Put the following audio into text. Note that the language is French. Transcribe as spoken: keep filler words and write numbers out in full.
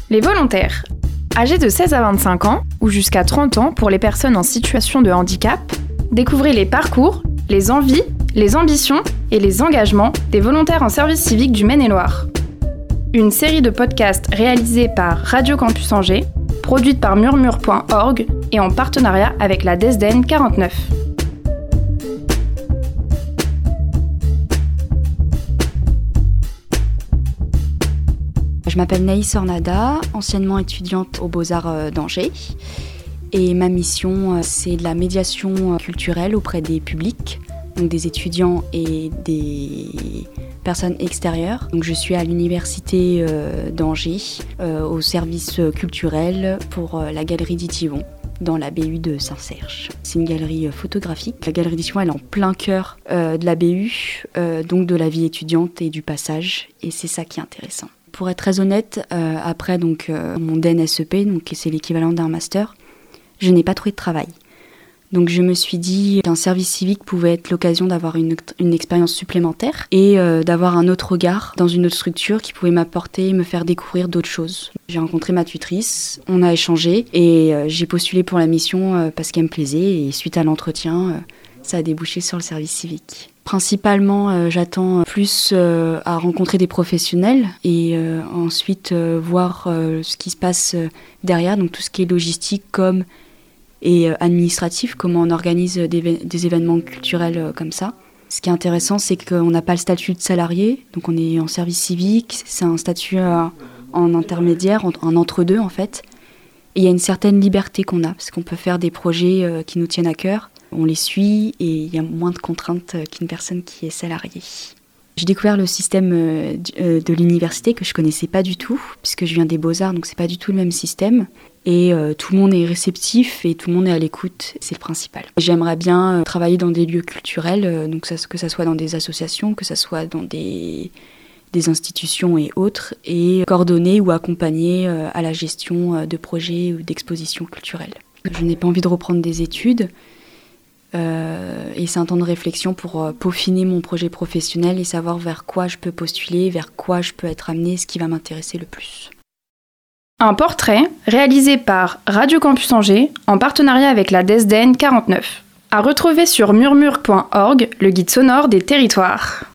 Les volontaires. Âgés de seize à vingt-cinq ans ou jusqu'à trente ans pour les personnes en situation de handicap, découvrez les parcours, les envies, les ambitions et les engagements des volontaires en service civique du Maine-et-Loire. Une série de podcasts réalisés par Radio Campus Angers, produite par murmure point org et en partenariat avec la D E S D E N quarante-neuf. Je m'appelle Naïs Ornada, anciennement étudiante aux Beaux-Arts d'Angers. Et ma mission, c'est de la médiation culturelle auprès des publics, donc des étudiants et des personnes extérieures. Donc je suis à l'université d'Angers, au service culturel pour la galerie d'Itivon, dans la B U de Saint-Serge. C'est une galerie photographique. La galerie d'Itivon, elle est en plein cœur de la B U, donc de la vie étudiante et du passage, et c'est ça qui est intéressant. Pour être très honnête, euh, après donc, euh, mon D N S E P, donc, c'est l'équivalent d'un master, je n'ai pas trouvé de travail. Donc je me suis dit qu'un service civique pouvait être l'occasion d'avoir une, une expérience supplémentaire et euh, d'avoir un autre regard dans une autre structure qui pouvait m'apporter, me faire découvrir d'autres choses. J'ai rencontré ma tutrice, on a échangé et euh, j'ai postulé pour la mission euh, parce qu'elle me plaisait et suite à l'entretien, euh, ça a débouché sur le service civique. Principalement, euh, j'attends plus euh, à rencontrer des professionnels et euh, ensuite euh, voir euh, ce qui se passe euh, derrière, donc tout ce qui est logistique comme et euh, administratif, comment on organise des, des événements culturels euh, comme ça. Ce qui est intéressant, c'est qu'on n'a pas le statut de salarié, donc on est en service civique, c'est un statut euh, en intermédiaire, en, en entre-deux en fait. Et il y a une certaine liberté qu'on a, parce qu'on peut faire des projets euh, qui nous tiennent à cœur. On les suit et il y a moins de contraintes qu'une personne qui est salariée. J'ai découvert le système de l'université que je ne connaissais pas du tout, puisque je viens des Beaux-Arts, donc ce n'est pas du tout le même système. Et euh, tout le monde est réceptif et tout le monde est à l'écoute, c'est le principal. J'aimerais bien travailler dans des lieux culturels, donc ça, que ce soit dans des associations, que ce soit dans des, des institutions et autres, et coordonner ou accompagner euh, à la gestion de projets ou d'expositions culturelles. Je n'ai pas envie de reprendre des études. Euh, et c'est un temps de réflexion pour euh, peaufiner mon projet professionnel et savoir vers quoi je peux postuler, vers quoi je peux être amenée, ce qui va m'intéresser le plus. Un portrait réalisé par Radio Campus Angers en partenariat avec la D E S D E N quarante-neuf. À retrouver sur murmure point org, le guide sonore des territoires.